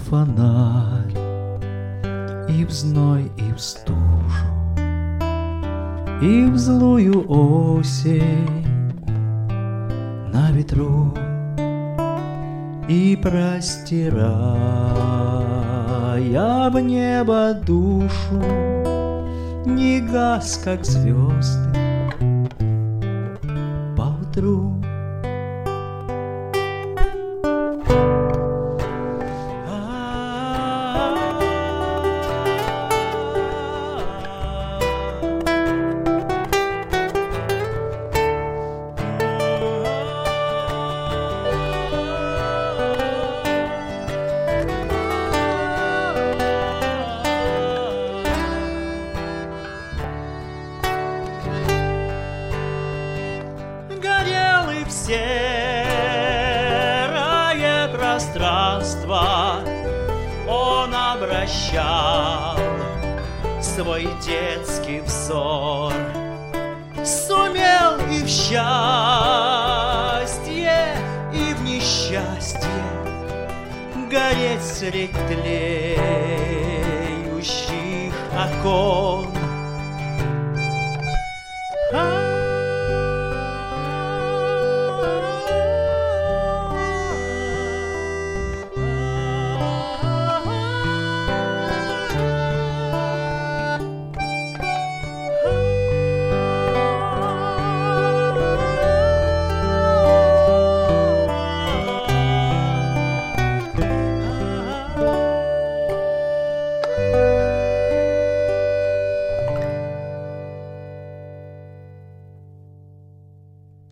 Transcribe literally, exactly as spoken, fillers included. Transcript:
фонарь и в зной, и в стужу, и в злую осень на ветру, и простирая в небо душу, не гас, как звезды поутру. Горел и в серое пространство он обращал свой детский взор. Сумел и в счастье, и в несчастье гореть средь тлеющих окон.